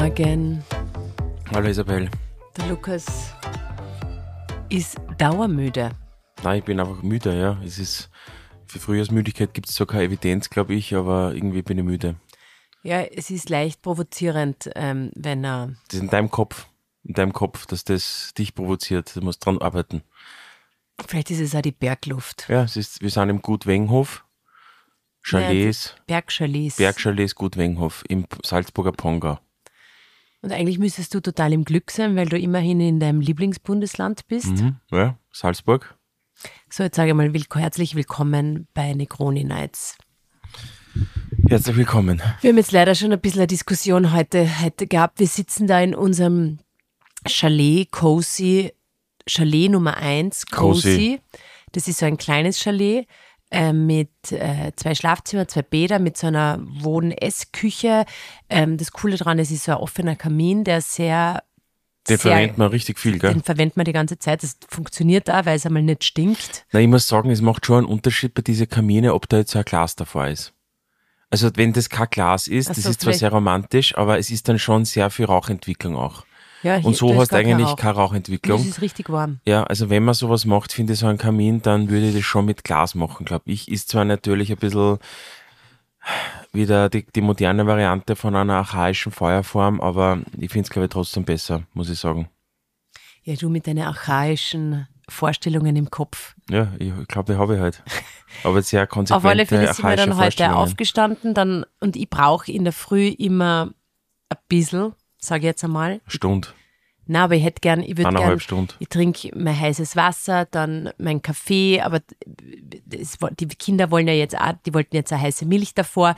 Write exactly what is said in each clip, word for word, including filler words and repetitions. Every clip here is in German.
Morgen. Hallo Isabel. Der Lukas ist dauermüde. Nein, ich bin einfach müde, ja. Es ist, für Frühjahrsmüdigkeit gibt es so keine Evidenz, glaube ich, aber irgendwie bin ich müde. Ja, es ist leicht provozierend, ähm, wenn er... Das ist in deinem Kopf, in deinem Kopf, dass das dich provoziert. Du musst dran arbeiten. Vielleicht ist es auch die Bergluft. Ja, es ist, wir sind im Gut Wenghof. Chalets. Ja, Bergchalets. Bergchalets Gut Wenghof im Salzburger Pongau. Und eigentlich müsstest du total im Glück sein, weil du immerhin in deinem Lieblingsbundesland bist. Mhm, ja, Salzburg. So, jetzt sage ich mal willk- herzlich willkommen bei Negroni Nights. Herzlich willkommen. Wir haben jetzt leider schon ein bisschen eine Diskussion heute, heute gehabt. Wir sitzen da in unserem Chalet Cozy, Chalet Nummer eins, Cozy. Cozy. Das ist so ein kleines Chalet äh, mit äh, zwei Schlafzimmern, zwei Bäder, mit so einer Wohn-Ess-Küche. Ähm, das Coole daran ist, es ist so ein offener Kamin, der sehr... Den sehr, verwendet man richtig viel, gell? Den verwendet man die ganze Zeit. Das funktioniert auch, weil es einmal nicht stinkt. Na, ich muss sagen, es macht schon einen Unterschied bei diesen Kamine, ob da jetzt so ein Glas davor ist. Also wenn das kein Glas ist, Ach das so, ist zwar vielleicht- sehr romantisch, aber es ist dann schon sehr viel Rauchentwicklung auch. Ja, hier- Und so da ist hast du gar kein eigentlich Rauch. keine Und Rauchentwicklung. es ist richtig warm. Ja, also wenn man sowas macht, finde ich so einen Kamin, dann würde ich das schon mit Glas machen, glaube ich. Ist zwar natürlich ein bisschen wieder die, die moderne Variante von einer archaischen Feuerform, aber ich finde es, glaube ich, trotzdem besser, muss ich sagen. Ja, du mit deinen archaischen Vorstellungen im Kopf. Ja, ich glaube, die habe ich halt. Aber sehr konsequente, Auf alle Fälle sind wir archaische dann heute Vorstellungen. aufgestanden dann, und ich brauche in der Früh immer ein bisschen, sage ich jetzt einmal. Stunde, Na, aber ich hätte gern, ich würde gern, eineinhalb Stunden. ich trinke mein heißes Wasser, dann mein Kaffee, aber das, die Kinder wollen ja jetzt auch, die wollten jetzt eine heiße Milch davor.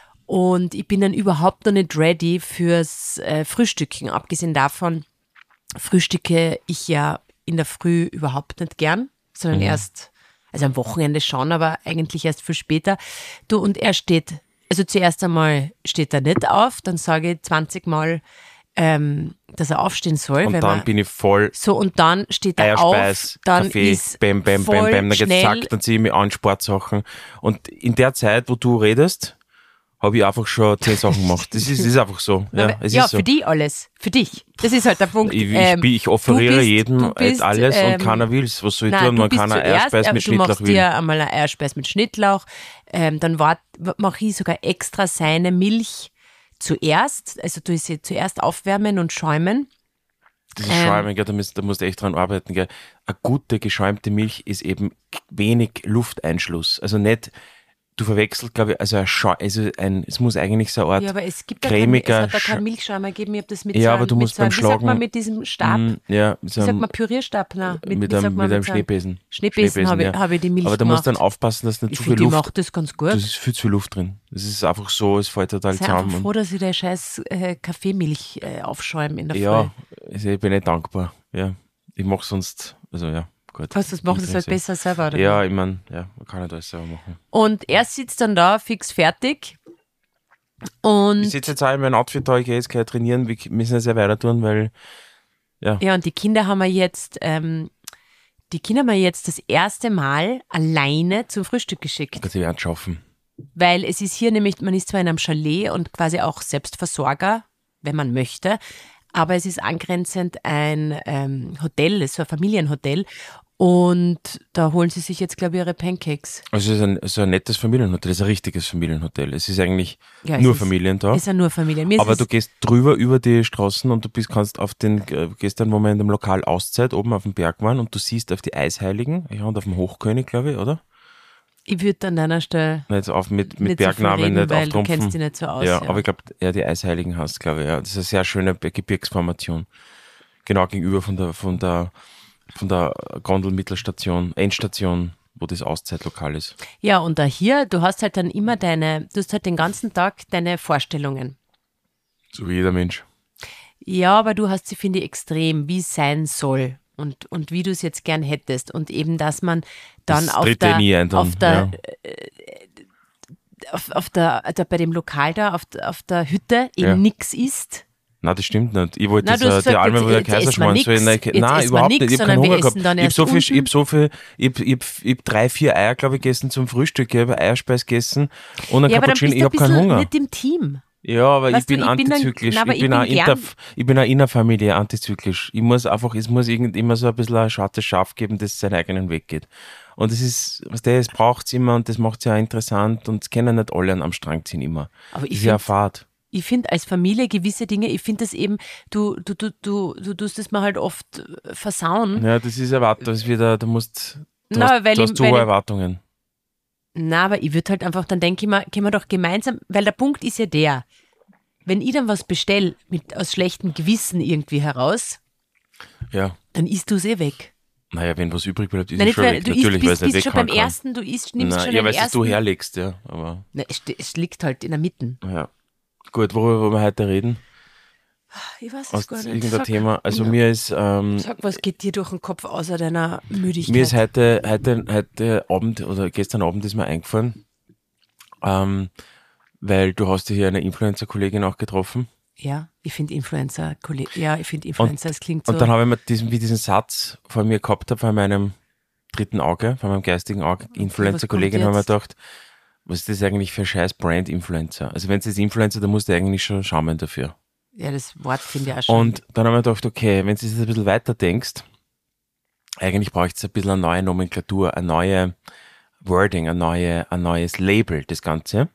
Und ich bin dann überhaupt noch nicht ready fürs äh, Frühstücken. Abgesehen davon frühstücke ich ja in der Früh überhaupt nicht gern, sondern Mhm. erst, also am Wochenende schon, aber eigentlich erst viel später. Du, und er steht, also zuerst einmal steht er nicht auf, dann sage ich zwanzig Mal, ähm, dass er aufstehen soll. Und wenn dann man, bin ich voll so, und dann steht er Eierspeis, auf, dann Kaffee, ist bam, bam, voll bam, bam, dann geht's schnell, zack, dann ziehe ich mich an, Sportsachen. Und in der Zeit, wo du redest, habe ich einfach schon zehn Sachen gemacht. Das ist, das ist einfach so. Ja, ja, es ja ist so. für dich alles, für dich. Das ist halt der Punkt. Ich, ich, Ähm, bin- ich du offeriere bist- jedem du bist, alles ähm, und keiner will's. Was soll ich Nein, tun, du wenn bist keiner zuerst, Eierspeis aber mit du Schnittlauch machst will? dir einmal ein Eierspeis mit Schnittlauch, ähm, dann mache ich sogar extra seine Milch zuerst, also du sie zuerst aufwärmen und schäumen. Das ist ähm, Schäumen, gell, da musst, da musst du echt dran arbeiten. Gell. Eine gute, geschäumte Milch ist eben wenig Lufteinschluss. Also nicht, du verwechselst, glaube ich, also, ein Schau, also ein, es muss eigentlich so eine Art Ja, aber es gibt da kein, es cremiger hat da Sch- keinen Milchschäumer gegeben, ich habe das mit Ja, so aber einem, du mit musst so einem, beim wie sagt man Schlagen- mit diesem Stab, Mm, ja, wie so sagt einem- man Pürierstab? Nein, mit, mit wie sagt einem, man, mit einem so einem Schneebesen. Schneebesen habe ich, ja. habe ich die Milch Aber da gemacht. musst du dann aufpassen, dass nicht Ich zu viel finde, die Luft. macht das ganz gut. Das ist viel zu viel Luft drin. Das ist einfach so, es fällt total Sei einfach zusammen. froh, dass ich der scheiß äh, Kaffeemilch äh, aufschäume in der Ja, Früh. also ich bin nicht dankbar. Ja, ich mache sonst, also ja, gut. Was, das macht es halt Interessiert. besser selber, oder? Ja, ich meine, ja, man kann nicht alles selber machen. Und er sitzt dann da, fix fertig. Und, Ich sitze jetzt auch in meinem Outfit da, ich gehe jetzt gleich trainieren, wir müssen jetzt ja weiter tun, weil, ja, und die Kinder haben wir jetzt, ähm, die Kinder haben wir jetzt das erste Mal alleine zum Frühstück geschickt. Gott, ich werde schaffen. Weil es ist hier nämlich, man ist zwar in einem Chalet und quasi auch Selbstversorger, wenn man möchte, aber es ist angrenzend ein ähm, Hotel, es ist so ein Familienhotel, und da holen sie sich jetzt, glaube ich, ihre Pancakes. Also es ist ein, so ein nettes Familienhotel, es ist ein richtiges Familienhotel. Es ist eigentlich Ja, es nur ist- Familien da. Es ist ja nur Familien. Mir ist Aber es, du gehst drüber über die Straßen und du bist, kannst auf den, äh, gehst dann, wo wir in dem Lokal Auszeit oben auf dem Berg waren und du siehst auf die Eisheiligen, ja, und auf dem Hochkönig, glaube ich, oder? ich würde an deiner Stelle Nicht auf, mit, mit nicht so viel Bergnamen, reden, nicht weil du auftrumpfen. kennst dich nicht so aus. Ja, aber ich glaube, ja, die Eisheiligen hast, glaube ich, ja. Das ist eine sehr schöne Be- Gebirgsformation. Genau gegenüber von der, von der, von der Gondelmittelstation, Endstation, wo das Auszeitlokal ist. Ja, und da hier, du hast halt dann immer deine, du hast halt den ganzen Tag deine Vorstellungen. So wie jeder Mensch. Ja, aber du hast sie, finde ich, extrem, wie es sein soll und, und wie du es jetzt gern hättest. Und eben, dass man dann Das auf tritt der, dir nie ein dann, auf der, ja. auf, auf der, also bei dem Lokal da, auf, auf der Hütte eben Ja. nichts isst. Nein, das stimmt nicht. Ich wollte Na, jetzt du äh, hast die gesagt, Alme, jetzt- wo der jetzt essen wir Kaiserschmarrn nix. so. Nein, Jetzt nein, essen wir überhaupt nix, nicht. Ich habe sondern keinen wir Hunger essen gehabt. dann Ich habe erst so viel, ich unten. habe so viel, ich habe ich hab, ich hab drei, vier Eier, glaube ich, gegessen zum Frühstück. Ich habe Eierspeis gegessen und einen Ja, aber dann Cappuccino. bist Ich du ein habe keinen bisschen Hunger. nicht im Team. Ja, aber Weißt ich bin du, ich bin dann- antizyklisch. na, aber ich, ich bin bin auch gern- inter, ich bin auch innerfamiliär antizyklisch. Ich muss einfach, es muss irgend, immer so ein bisschen ein schwarzes Schaf geben, das seinen eigenen Weg geht. Und das ist, was der es braucht immer und das macht es ja auch interessant und es können nicht alle am Strang ziehen immer. Aber Das ich ist ja eine finde, Fahrt. ich finde als Familie gewisse Dinge, ich finde das eben, du, du, du, du, du tust das mal halt oft äh, versauen. Ja, das ist Erwartung, das ist wieder, du musst, du Na, hast, weil du ich- hast zu weil hohe ich- Erwartungen. Na, aber ich würde halt einfach, dann denke ich mir, können wir doch gemeinsam, weil der Punkt ist ja der, wenn ich dann was bestelle, mit aus schlechtem Gewissen irgendwie heraus, Ja. dann isst du es eh weg. Naja, wenn was übrig bleibt, ist Nein, es nicht, schon weil weg. du isst, Natürlich, weil bist, es nicht bist schon beim weghauen kann. ersten, du isst, nimmst Nein, schon ja, den weil es ersten. du herlegst, ja. Aber Nein, es, st- es liegt halt in der Mitte. ja. Gut, worüber wollen wir heute reden? Ich weiß es Aus gar nicht. irgendein Sag, Thema. Also Ja. mir ist, ähm, sag, was geht dir durch den Kopf außer deiner Müdigkeit? mir ist heute, heute, heute Abend oder gestern Abend ist mir eingefallen, ähm, weil du hast ja hier eine Influencer-Kollegin auch getroffen. Ja, ich finde Influencer, Kolle- ja, ich finde Influencer, es klingt so. Und dann habe ich mir diesen, wie diesen Satz vor mir gehabt habe, von meinem dritten Auge, von meinem geistigen Auge, Influencer-Kollegin, kommt habe ich mir jetzt? gedacht, was ist das eigentlich für ein scheiß Brand-Influencer? Also wenn es jetzt Influencer, dann musst du eigentlich schon schaumen dafür. ja, das Wort finde ich auch schon. Und dann habe ich mir gedacht, okay, wenn du jetzt ein bisschen weiter denkst, eigentlich braucht es ein bisschen eine neue Nomenklatur, eine neue Wording, ein, neue, ein neues Label, das Ganze.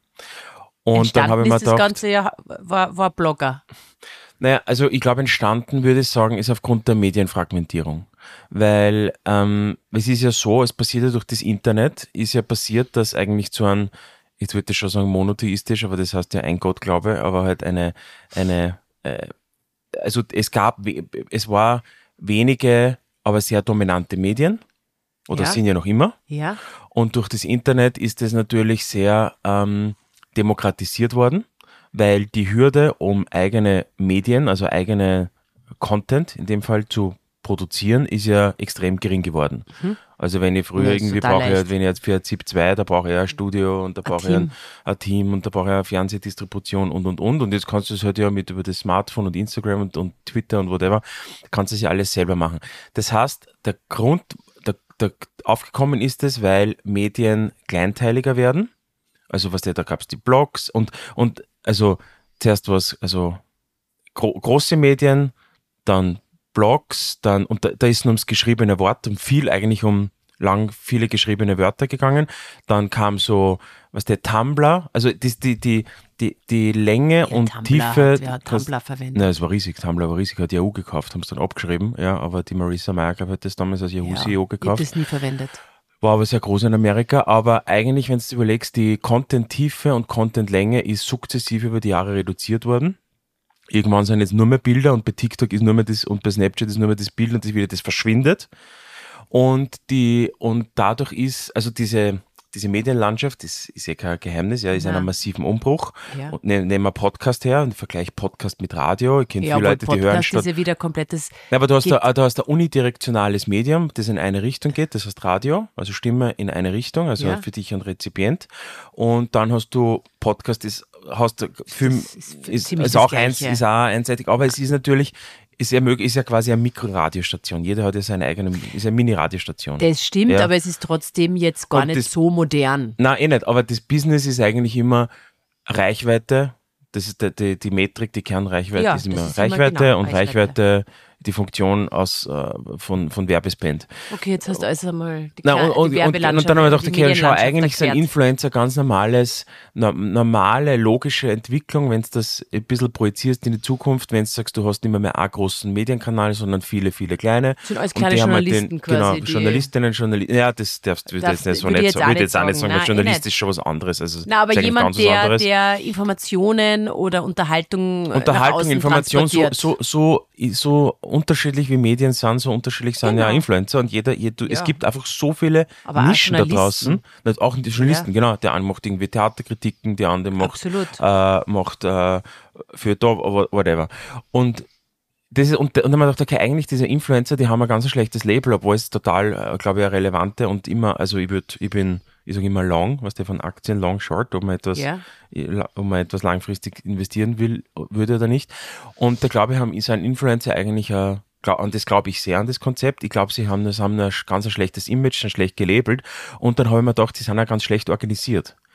Und dann habe ich mir ist das gedacht, Ganze ja, war, war Blogger. naja, also ich glaube, entstanden, würde ich sagen, ist aufgrund der Medienfragmentierung. Weil ähm, es ist ja so, es passiert ja durch das Internet, ist ja passiert, dass eigentlich zu einem, ich würde schon sagen monotheistisch, aber das heißt ja ein Gottglaube, aber halt eine, eine äh, also es gab, we- es war wenige, aber sehr dominante Medien, oder Ja. sind ja noch immer. Ja, Und durch das Internet ist es natürlich sehr ähm, demokratisiert worden, weil die Hürde, um eigene Medien, also eigene Content in dem Fall zu produzieren, ist ja extrem gering geworden. Also wenn ich früher Ja, ist irgendwie total brauche, leicht. ich, wenn ich jetzt für ZIP zwei, da brauche ich ein Studio und da brauche ich ein, Team. ein Team und da brauche ich eine Fernsehdistribution und und und. Und jetzt kannst du es halt ja mit über das Smartphone und Instagram und, und Twitter und whatever, kannst du es ja alles selber machen. Das heißt, der Grund, der, der aufgekommen ist es, weil Medien kleinteiliger werden. Also was der, da gab es die Blogs und, und also zuerst was, also gro große Medien, dann Blogs, dann, und da, da ist nur ums geschriebene Wort, um viel eigentlich um lang viele geschriebene Wörter gegangen. Dann kam so, was der Tumblr, also die, die, die, die, die Länge ja und Tumblr Tiefe. Hat, ja, Tumblr verwendet. Na, es war riesig, Tumblr war riesig, hat Yahoo gekauft, haben es dann abgeschrieben, ja, aber die Marissa Mayer, glaube ich, hat das damals als Yahoo ja, C E O ich habe gekauft. das nie verwendet. War aber sehr groß in Amerika, aber eigentlich, wenn du überlegst, die Content-Tiefe und Content-Länge ist sukzessive über die Jahre reduziert worden. Irgendwann sind jetzt nur mehr Bilder und bei TikTok ist nur mehr das und bei Snapchat ist nur mehr das Bild und das wieder das verschwindet. Und die, und dadurch ist, also diese, diese Medienlandschaft, das ist ja kein Geheimnis, ja, ist in Nein. einem massiven Umbruch. Ja. Und ne, nehmen wir Podcast her und vergleich Podcast mit Radio. Ich kenne Ja, viele aber Leute, die hören Podcast statt. ist ja wieder komplettes. Ja, aber du hast, geht- da, du hast ein unidirektionales Medium, das in eine Richtung geht, das heißt Radio, also Stimme in eine Richtung, also Ja. für dich ein Rezipient. Und dann hast du Podcast, das hast du Film, Das ist ist, ziemlich ist das auch eins, Gleiche. ist auch einseitig, aber es ist natürlich, ist ja möglich, ist ja quasi eine Mikroradiostation. Jeder hat ja seine eigene, ist eine Mini-Radiostation. Das stimmt, Ja. aber es ist trotzdem jetzt gar Und nicht das- so modern. Nein, eh nicht, aber das Business ist eigentlich immer Reichweite, das ist die, die, die Metrik, die Kernreichweite Ja, ist das immer ist immer Reichweite genau, und Reichweite. Reichweite die Funktion aus, äh, von, von Werbespend. Okay, jetzt hast du also einmal die, Na, Kle- und, und, die und, und Werbelandschaft, dann haben wir die gedacht, okay, schau, Medienlandschaft eigentlich sind erklärt. Influencer ganz normales, no, normale, logische Entwicklung, wenn du das ein bisschen projizierst in die Zukunft, wenn du sagst, du hast nicht mehr, mehr einen großen Medienkanal, sondern viele, viele kleine. Sind alles Und kleine die haben halt Journalisten den, quasi, Genau, die- Journalistinnen, Journalisten, ja, das darfst du Darf- jetzt nicht so würde ich nicht jetzt sagen, auch würde nicht jetzt auch nicht sagen. sagen, Nein, Journalist eh ist schon was anderes. Also, Na, aber ist eigentlich jemand, ganz was der, anderes. der Informationen oder Unterhaltung, äh, nach Unterhaltung, außen Information, so, transportiert. so, so, so unterschiedlich wie Medien sind, so unterschiedlich sind ja Genau. Influencer und jeder, jeder es Ja. gibt einfach so viele Aber auch Nischen da Journalisten. draußen, nicht, auch die Journalisten, Ja. genau, der eine macht irgendwie Theaterkritiken, der andere macht, Absolut. äh, macht äh, für da, whatever. Und das ist, und, und dann haben wir gedacht, okay, eigentlich diese Influencer, die haben ein ganz schlechtes Label, obwohl es total, äh, glaube ich, eine relevante und immer, also ich würde, ich bin, ich sage immer long, was der von Aktien, long, short, ob man etwas, Ja. ob man etwas langfristig investieren will, würde oder nicht. Und da glaube ich, haben, ist ein Influencer eigentlich ein, glaub, und das glaube ich sehr an das Konzept. Ich glaube, sie haben das haben ein ganz ein schlechtes Image, sind schlecht gelabelt. Und dann habe ich mir gedacht, sie sind auch ganz schlecht organisiert.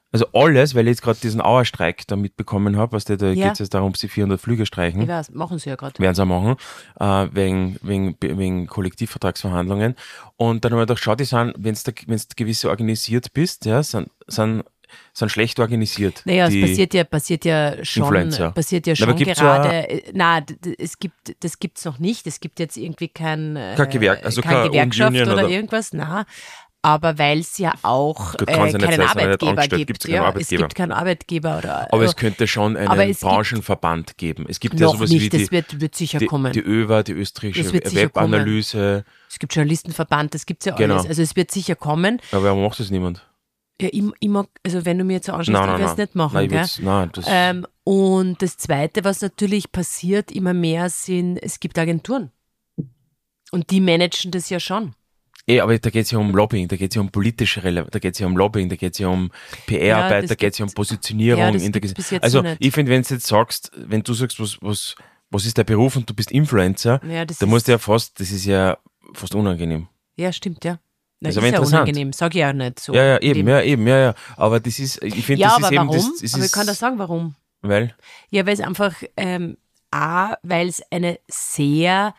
Also alles, weil ich jetzt gerade diesen Auerstreik da mitbekommen habe, was da Ja. geht es jetzt darum, sie vierhundert Flüge streichen. Ich weiß, machen sie ja gerade. Werden sie auch machen, äh, wegen, wegen, wegen Kollektivvertragsverhandlungen. Und dann haben wir gedacht, schau, die sind, wenn du wenn's gewisse organisiert bist, ja, sind, sind, sind schlecht organisiert. Naja, die es passiert ja, passiert ja schon, Influencer. passiert ja Na, aber schon gibt's gerade. Nein, es gibt, das gibt's noch nicht. Es gibt jetzt irgendwie kein, äh, Kein Gewerk- also keine keine Gewerkschaft Union oder, oder- irgendwas. Nein. Aber weil es ja auch Gut, äh, kann's ja nicht keinen sein, sind ja nicht Arbeitgeber angestellt, gibt. gibt's keinen Ja, es Arbeitgeber. gibt keinen Arbeitgeber. Oder, Aber es könnte schon einen Aber es gibt- Branchenverband geben. Es gibt ja noch sowas nicht, wie das die, wird, wird sicher die, kommen. die ÖWA, die österreichische Das wird sicher Webanalyse. Es gibt Journalistenverband, das gibt's ja Genau. alles. Also es wird sicher kommen. Aber warum macht das niemand? Ja, ich, ich mag, also wenn du mir jetzt so anschaust, Nein, ich nein, werde es nein. nicht machen. Nein, ich gell? würd's- nein, das- ähm, und das Zweite, was natürlich passiert, immer mehr sind, es gibt Agenturen. Und die managen das ja schon. Eh, aber da geht es ja um Lobbying, da geht es ja um politische Rele da geht es ja um Lobbying, da geht es ja um P R-Arbeit, Ja, da das geht es ja um gibt's- Positionierung. ja, das in der gibt's Ges- bis jetzt also noch nicht. ich finde, wenn du jetzt sagst, wenn du sagst, was, was, was ist der Beruf und du bist Influencer, Ja, das da ist- musst du ja fast, das ist ja fast unangenehm. Ja, stimmt, ja. Na, Das ist ist aber ja interessant. unangenehm, sag ich auch nicht so. Ja, ja, In eben, dem- ja, eben, ja, ja. Aber das ist, ich finde, Ja, das aber ist eben warum? das, das aber ich ist, kann das sagen, warum. weil, Ja, weil es einfach, ähm, A, weil es eine sehr,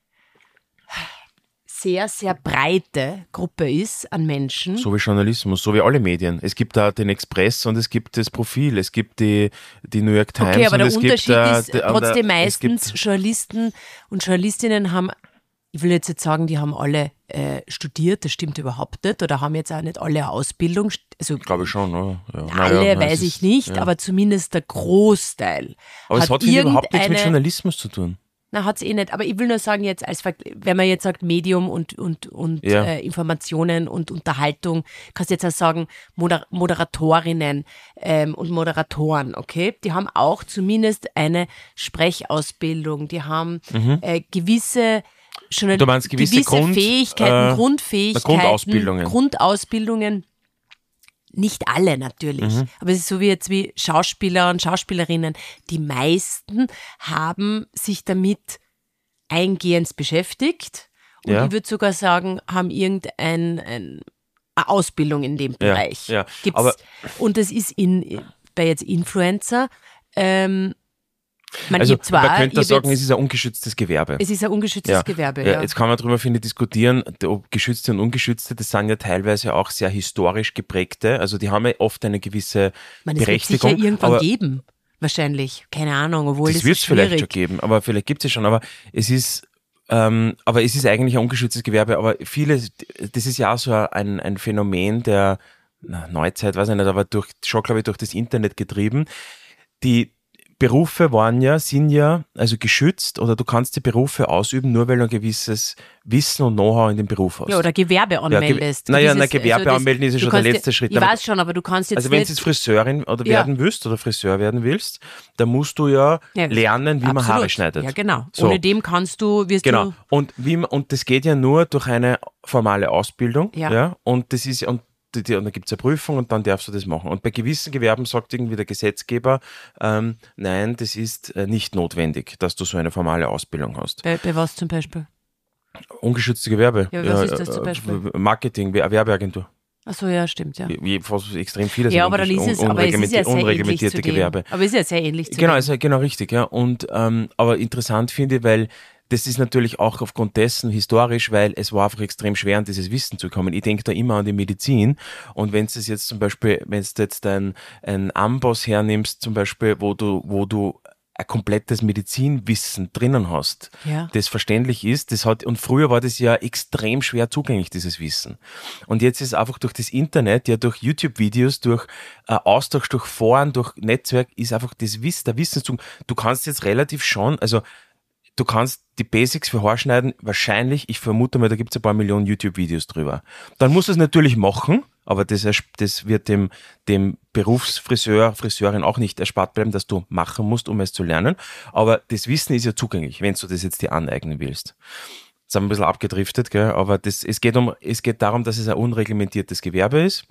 sehr, sehr breite Gruppe ist an Menschen. so wie Journalismus, so wie alle Medien. Es gibt da den Express und es gibt das Profil, es gibt die, die New York Times Okay, aber und der es Unterschied gibt äh, ist, die- trotzdem es gibt- meistens Journalisten und Journalistinnen haben, ich will jetzt nicht sagen, die haben alle äh, studiert, das stimmt überhaupt nicht, oder haben jetzt auch nicht alle eine Ausbildung, also Glaube ich schon, oder? Ja. alle Naja, nein, weiß es ich ist- nicht, ja. aber zumindest der Großteil. Aber es hat, finde ich, überhaupt nichts mit irgendeine- Journalismus zu tun. Na, hat es eh nicht. Aber ich will nur sagen, jetzt als Ver- wenn man jetzt sagt Medium und, und, und Ja. äh, Informationen und Unterhaltung, kannst du jetzt auch sagen Moder Moderatorinnen ähm, und Moderatoren, okay? Die haben auch zumindest eine Sprechausbildung, die haben äh, gewisse schon Mhm. Du meinst gewisse Grund- Fähigkeiten, äh, Grundfähigkeiten, Grundausbildungen. Grundausbildungen. Nicht alle natürlich, Mhm. aber es ist so wie jetzt wie Schauspieler und Schauspielerinnen. Die meisten haben sich damit eingehend beschäftigt und Ja. ich würde sogar sagen, haben irgendeine ein, eine Ausbildung in dem Ja, Bereich. ja, Gibt's, aber- und das ist in, bei jetzt Influencer, ähm, man Also gibt zwar, man könnte ich hab sagen, jetzt, es ist ein ungeschütztes Gewerbe. es ist ein ungeschütztes Gewerbe. Ja. Jetzt kann man darüber, finde ich, diskutieren, ob geschützte und ungeschützte, das sind ja teilweise auch sehr historisch geprägte, also die haben ja oft eine gewisse Man, es wird Berechtigung. sicher irgendwann aber geben, wahrscheinlich. Keine Ahnung, obwohl das, das wird ist es vielleicht schwierig. schon geben, aber vielleicht gibt es es schon, aber es ist ähm, aber es ist eigentlich ein ungeschütztes Gewerbe, aber viele, das ist ja auch so ein, ein Phänomen der na, Neuzeit, weiß ich nicht, aber durch, schon glaube ich durch das Internet getrieben. Die Berufe waren ja, sind ja also geschützt oder du kannst die Berufe ausüben, nur weil du ein gewisses Wissen und Know-how in dem Beruf hast. Ja, oder Gewerbe Ja, anmeldest. Ge- naja, Dieses- na, Gewerbe das- anmelden ist ja du schon der kannst letzte ja- Schritt. Ich Aber- weiß schon, aber du kannst jetzt Also wenn du nicht... jetzt Friseurin oder Ja. werden willst oder Friseur werden willst, dann musst du ja, Ja, lernen, wie man absolut. Haare schneidet. Ja, genau. So. Ohne dem kannst du, wirst Genau. du... Und wie man, und das geht ja nur durch eine formale Ausbildung. Ja. Und das ist und, die, die, und dann gibt es eine Prüfung und dann darfst du das machen. Und bei gewissen Gewerben sagt irgendwie der Gesetzgeber, ähm, nein, das ist äh, nicht notwendig, dass du so eine formale Ausbildung hast. Bei, bei was zum Beispiel? Ungeschützte Gewerbe. Ja, was ist das zum äh, Beispiel? Marketing, Wer- Werbeagentur. Ach so, ja, stimmt, ja. Je- Fast extrem viele Ja, sind aber dann ist unge- es, aber es ist ja sehr ähnlich unreglementierte zu dem. Gewerbe. Aber es ist ja sehr ähnlich zu Genau, dem. also genau richtig, ja. Und ähm, aber interessant finde ich, weil das ist natürlich auch aufgrund dessen historisch, weil es war einfach extrem schwer, an dieses Wissen zu kommen. Ich denke da immer an die Medizin. Und wenn du es jetzt zum Beispiel, wenn du jetzt ein, ein Amboss hernimmst, zum Beispiel, wo du, wo du ein komplettes Medizinwissen drinnen hast, Ja. das verständlich ist, das hat, und früher war das ja extrem schwer zugänglich, dieses Wissen. Und jetzt ist einfach durch das Internet, ja durch YouTube-Videos, durch äh, Austausch, durch Foren, durch Netzwerk, ist einfach das Wissen, der Wissenszugang. Du kannst jetzt relativ schon, also du kannst die Basics für Haarschneiden wahrscheinlich, ich vermute mal, da gibt es ein paar Millionen YouTube-Videos drüber. Dann musst du es natürlich machen, aber das, ersp- das wird dem, dem Berufsfriseur, Friseurin auch nicht erspart bleiben, dass du machen musst, um es zu lernen. Aber das Wissen ist ja zugänglich, wenn du das jetzt dir aneignen willst. Jetzt haben wir ein bisschen abgedriftet, gell? Aber das, es, geht um, es geht darum, dass es ein unreglementiertes Gewerbe ist.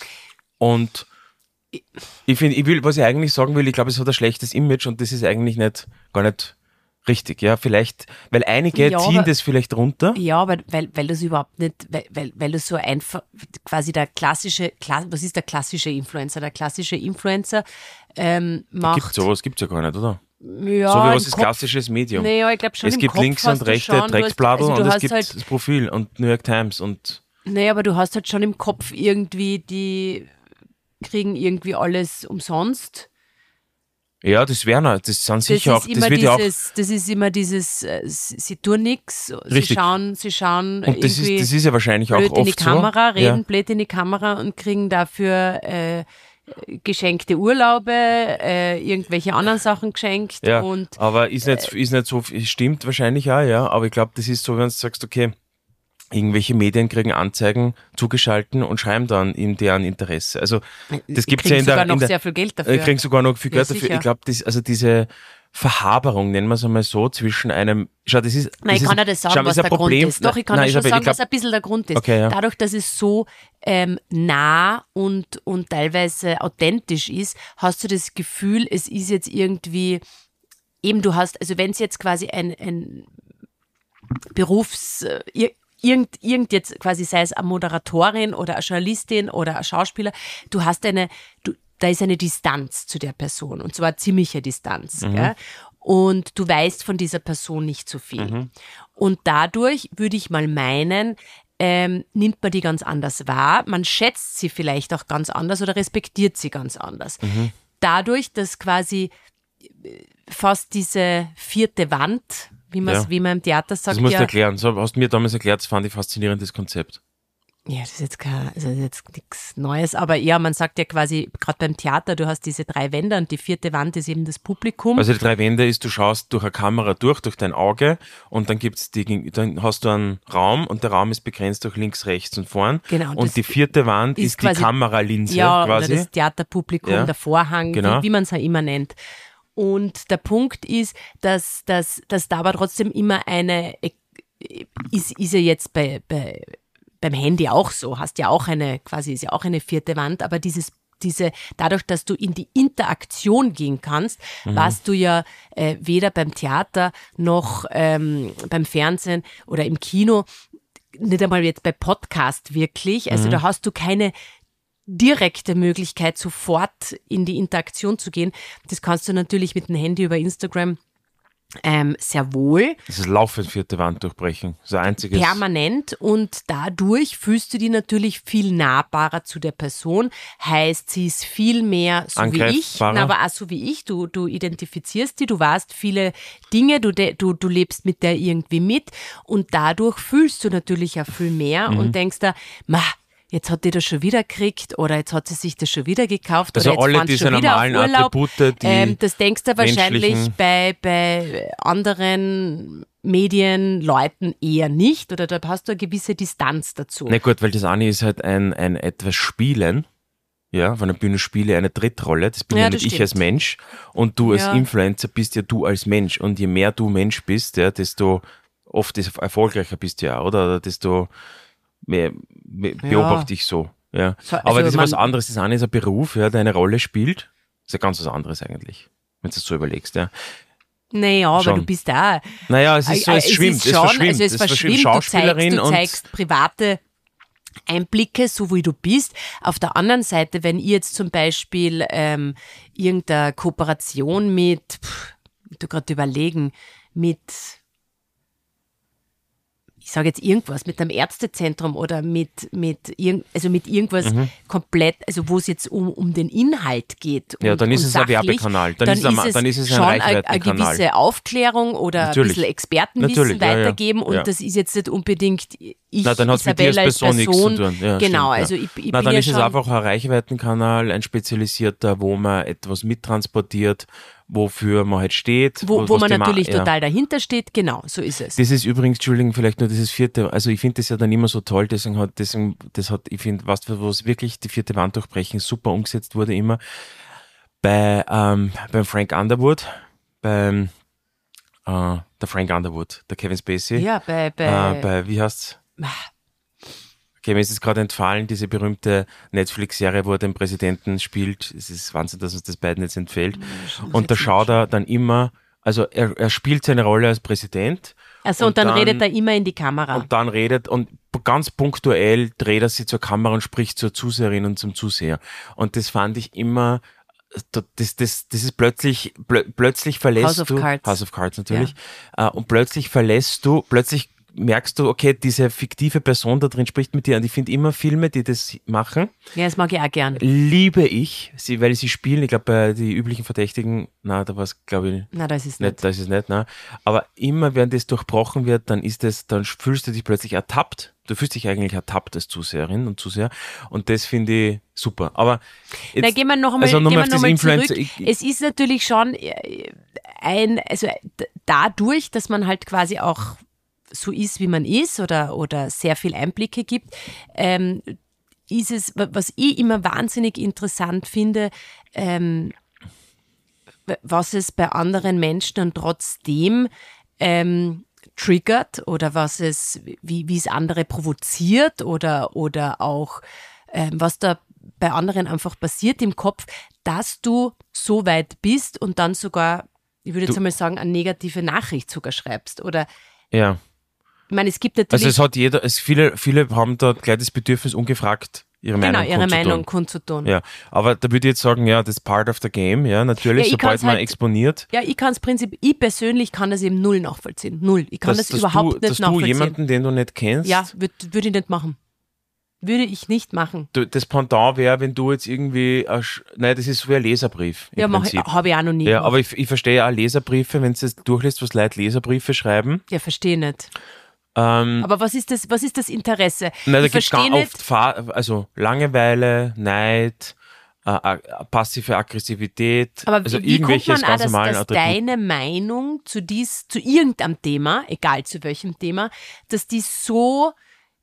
Und ich finde, ich will, was ich eigentlich sagen will, ich glaube, es hat ein schlechtes Image und das ist eigentlich nicht, gar nicht Richtig, ja, vielleicht, weil einige Ja, ziehen aber- das vielleicht runter. Ja, aber weil, weil das überhaupt nicht, weil, weil, weil das so einfach, quasi der klassische, Kla- was ist der klassische Influencer? Der klassische Influencer ähm, macht. Gibt sowas gibt's ja gar nicht, oder? Ja, so wie im was ist Kopf- klassisches Medium? Naja, ich glaube schon es im gibt Kopf links hast und du rechte schon, du hast- Drecksbladel also du und es hast gibt halt, das Profil und New York Times und Naja, aber du hast halt schon im Kopf irgendwie, die kriegen irgendwie alles umsonst. ja, das wäre noch, das sind Das sicher ist auch, immer das wird ja auch, dieses, das ist immer dieses, äh, sie sie tun nichts, sie Richtig. schauen, sie schauen und das ist, irgendwie das ist ja wahrscheinlich auch blöd in die oft Kamera, so. reden Ja. blöd in die Kamera und kriegen dafür äh, geschenkte Urlaube, äh, irgendwelche anderen Sachen geschenkt Ja, und aber ist nicht, ist nicht so, stimmt wahrscheinlich auch, ja, aber ich glaube, das ist so, wenn du sagst, okay, irgendwelche Medien kriegen Anzeigen zugeschalten und schreiben dann in deren Interesse. Also das die gibt's kriegen ja in der, sogar noch in der sehr viel Geld äh, dafür. kriegen sogar noch viel Ja, Geld dafür. sicher. Ich glaube, das, also diese Verhaberung, nennen wir es einmal so, zwischen einem, schau, das ist, Nein, das ich kann ist, ja das sagen, schau, was ist ein der Problem. Grund ist. Doch, ich kann Nein, ja schon Isabel, sagen, ich glaub, was ein bisschen der Grund ist. Okay, ja. Dadurch, dass es so ähm, nah und, und teilweise authentisch ist, hast du das Gefühl, es ist jetzt irgendwie, eben du hast, also wenn es jetzt quasi ein, ein Berufs, äh, ir- irgend, irgend jetzt quasi, sei es eine Moderatorin oder eine Journalistin oder ein Schauspieler, du hast eine, du, da ist eine Distanz zu der Person und zwar eine ziemliche Distanz. Mhm. Gell? Und du weißt von dieser Person nicht so viel. Mhm. Und dadurch würde ich mal meinen, ähm, nimmt man die ganz anders wahr, man schätzt sie vielleicht auch ganz anders oder respektiert sie ganz anders. Mhm. Dadurch, dass quasi äh, fast diese vierte Wand, wie, man's, Ja. wie man im Theater sagt, das musst du ja, erklären. So hast du mir damals erklärt, das fand ich faszinierendes Konzept. ja, das ist jetzt kein, also das ist jetzt nichts Neues, aber ja, man sagt ja quasi, gerade beim Theater, du hast diese drei Wände und die vierte Wand ist eben das Publikum. Also die drei Wände ist, du schaust durch eine Kamera durch, durch dein Auge und dann gibt's die, dann hast du einen Raum und der Raum ist begrenzt durch links, rechts und vorn. Genau, Und das die vierte Wand ist ist, die quasi- Kameralinse ja, quasi. oder das Theaterpublikum, Ja. der Vorhang, Genau. wie, wie man es auch immer nennt. Und der Punkt ist, dass, dass, dass da aber trotzdem immer eine, ist, ist ja jetzt bei, bei, beim Handy auch so, hast ja auch eine, quasi ist ja auch eine vierte Wand, aber dieses diese, dadurch, dass du in die Interaktion gehen kannst, Mhm. was du ja äh, weder beim Theater noch ähm, beim Fernsehen oder im Kino, nicht einmal jetzt bei Podcast wirklich, also Mhm. da hast du keine direkte Möglichkeit, sofort in die Interaktion zu gehen. Das kannst du natürlich mit dem Handy über Instagram ähm, sehr wohl, Das ist laufend vierte Wand durchbrechen. Das ist ein einziges. permanent, und dadurch fühlst du dich natürlich viel nahbarer zu der Person. Heißt, sie ist viel mehr so wie ich, Angreifbarer. na, aber auch so wie ich. Du, du identifizierst die, du weißt viele Dinge, du, de- du, du lebst mit der irgendwie mit und dadurch fühlst du natürlich auch viel mehr Mhm. und denkst da, ma, jetzt hat die das schon wieder gekriegt oder jetzt hat sie sich das schon wieder gekauft Also oder jetzt alle fahren sie diese schon wieder normalen auf Urlaub. Attribute, die ähm, das denkst du wahrscheinlich menschlichen- bei, bei anderen Medienleuten eher nicht oder da hast du eine gewisse Distanz dazu. Na gut, weil das eine ist halt ein, ein etwas Spielen. Ja, von der Bühne spiele eine Drittrolle, das bin Ja, ja, das nicht ich stimmt. als Mensch und du als Ja. Influencer bist ja du als Mensch und je mehr du Mensch bist, ja, desto oft ist erfolgreicher bist du ja, oder? Oder desto mehr, mehr beobachte ich so. Ja. So, Aber also das ist was man- anderes, das eine ist ein Beruf, ja, der eine Rolle spielt. Das ist ja ganz was anderes eigentlich, wenn du das so überlegst. Ja. Naja, aber Schon. du bist da. Naja, es ist so, Äh, es schwimmt, ist es schon, verschwimmt. also es es verschwimmt, du zeigst, Schauspielerin du und zeigst private Einblicke, so wie du bist. Auf der anderen Seite, wenn ich jetzt zum Beispiel ähm, irgendeine Kooperation mit, pff, ich tu gerade überlegen, mit, ich sage jetzt irgendwas, mit einem Ärztezentrum oder mit, mit, irgend, also mit irgendwas komplett, also wo es jetzt um, um den Inhalt geht. Ja, und, dann ist und es ein sachlich, Werbekanal. Dann ist es ein- dann ist es ein schon eine, eine Reichweitenkanal. gewisse Aufklärung oder Natürlich. ein bisschen Expertenwissen Natürlich, ja, ja. weitergeben und Ja. das ist jetzt nicht unbedingt ich, Na, dann hat es mit dir als Isabella als Person, nichts zu tun. Ja, genau, stimmt, also ja. ich, ich Na, bin dann ja ist schon, es einfach ein Reichweitenkanal, ein spezialisierter, wo man etwas mittransportiert, wofür man halt steht. wo, wo was man die Ma- natürlich ja. total dahinter steht, genau, so ist es. Das ist übrigens, Entschuldigung, vielleicht nur dieses vierte, also ich finde das ja dann immer so toll, deswegen hat, deswegen, das hat, ich finde, was, wo es wirklich die vierte Wand durchbrechen super umgesetzt wurde immer, bei, ähm, beim Frank Underwood, beim, äh, der Frank Underwood, der Kevin Spacey, Ja, bei, bei, äh, bei, wie heißt's? Okay, mir ist es gerade entfallen, diese berühmte Netflix-Serie, wo er den Präsidenten spielt. Es ist Wahnsinn, dass uns das beiden jetzt entfällt. Und da schaut er dann immer Also er, er spielt seine Rolle als Präsident. Also und, und dann, dann redet er immer in die Kamera. Und dann redet und ganz punktuell dreht er sich zur Kamera und spricht zur Zuseherin und zum Zuseher. Und das fand ich immer, das, das, das ist plötzlich, plö, plötzlich verlässt House of du, Cards. House of Cards natürlich, ja. Und plötzlich verlässt du, plötzlich merkst du, okay, diese fiktive Person da drin spricht mit dir. Und ich finde immer Filme, die das machen. Ja, das mag ich auch gern. Liebe ich, sie, weil sie spielen, ich glaube, bei die üblichen Verdächtigen, na, da war es, glaube ich, na, das ist nicht, nicht. das ist nicht, na. Aber immer, wenn das durchbrochen wird, dann ist es, dann fühlst du dich plötzlich ertappt. Du fühlst dich eigentlich ertappt als Zuseherin und Zuseher. Und das finde ich super. Aber jetzt, na, gehen wir noch einmal, also gehen wir noch mal zurück. Ich, es ist natürlich schon ein, also dadurch, dass man halt quasi auch so ist, wie man ist oder, oder sehr viel Einblicke gibt, ähm, ist es, was ich immer wahnsinnig interessant finde, ähm, was es bei anderen Menschen dann trotzdem ähm, triggert oder was es, wie, wie es andere provoziert oder, oder auch ähm, was da bei anderen einfach passiert im Kopf, dass du so weit bist und dann sogar, ich würde jetzt einmal sagen, eine negative Nachricht sogar schreibst oder ja. Ich meine, es gibt natürlich. Also es hat jeder, es viele, viele haben da gleich das Bedürfnis, ungefragt ihre genau, Meinung ihre kundzutun. Meinung kundzutun. Ja, aber da würde ich jetzt sagen, ja, das ist part of the game, ja, natürlich, ja, sobald man halt, exponiert. Ja, ich kann es Prinzip, ich persönlich kann das eben null nachvollziehen. Null. Ich kann dass, das überhaupt du, nicht dass nachvollziehen. Dass du jemanden, den du nicht kennst. Ja, würde würd ich nicht machen. Würde ich nicht machen. Du, das Pendant wäre, wenn du jetzt irgendwie, nein, das ist so wie ein Leserbrief. Ja, habe ich auch noch nie Ja, gemacht. aber ich, ich verstehe auch Leserbriefe, wenn du es durchlässt, was Leute Leserbriefe schreiben. Ja, verstehe nicht. Ähm, aber was ist das, was ist das Interesse? Nein, da ich gibt es verstehe nicht. Oft Fa- also Langeweile, Neid, äh, passive Aggressivität. Aber also wie kommt man auch, dass, dass Attribute. deine Meinung zu dies, zu irgendeinem Thema, egal zu welchem Thema, dass die so